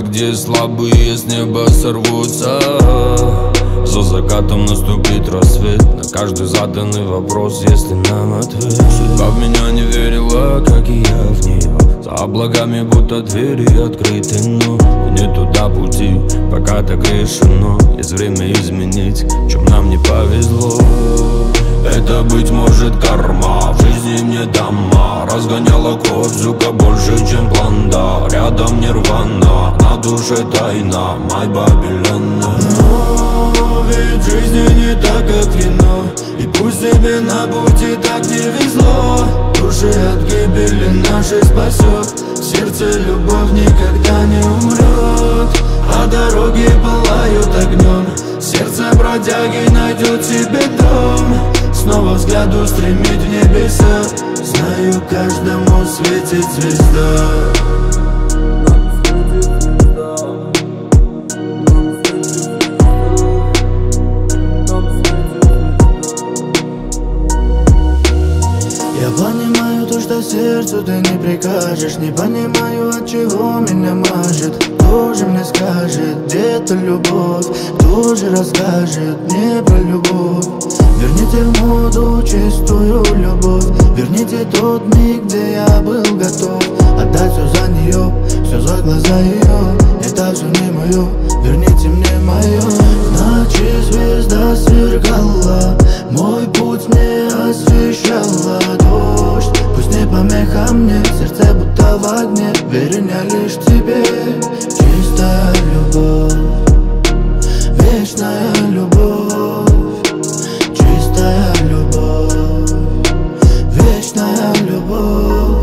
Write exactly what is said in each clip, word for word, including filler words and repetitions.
где слабые с неба сорвутся. За закатом наступит рассвет, на каждый заданный вопрос, если нам ответ. Судьба в меня не верила, как и я в нее. За облаками будто двери открыты, но не туда пути, пока так решено. Есть время изменить, в чем нам не повезло. Это, быть может, карма, в жизни мне дома разгоняла кровь, звука больше, чем планда. Рядом нирвана, на душе тайна, май Бабилена. Но ведь в жизни не так, как вино, и пусть тебе на пути так не везло. Души от гибели нашей спасет, в сердце любовь никогда не умрет. А дороги пылают огнем, сердце бродяги найдет себе дом. Снова взгляд устремить в небеса, знаю, каждому светит звезда. Я понимаю то, что сердцу ты не прикажешь. Не понимаю, от чего меня мажет. Кто же мне скажет, где-то любовь? Кто же расскажет мне про любовь? Верните в моду чистую любовь, верните тот миг, где я был готов отдать все за нее, все за глаза ее. Это все не мое, верните мне мое. Ночи звезда сверкала, мой путь мне освещала. Дождь, пусть не помеха мне, сердце будто в огне. Верю я лишь тебе, чистая любовь, вечная любовь. Чистая любовь, вечная любовь.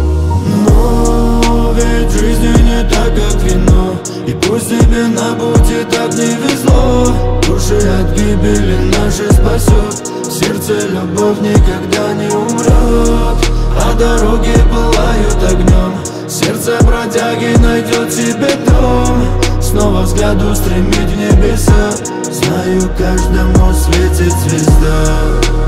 Но ведь в жизни не так, как вино, и пусть тебе на пути так не везло. Души от гибели нашей спасет, в сердце любовь никогда не умрет. А дороги пылают огнем, сердце бродяги найдет себе дом. Снова взгляд устремить в небеса, знаю, каждому светит звезда.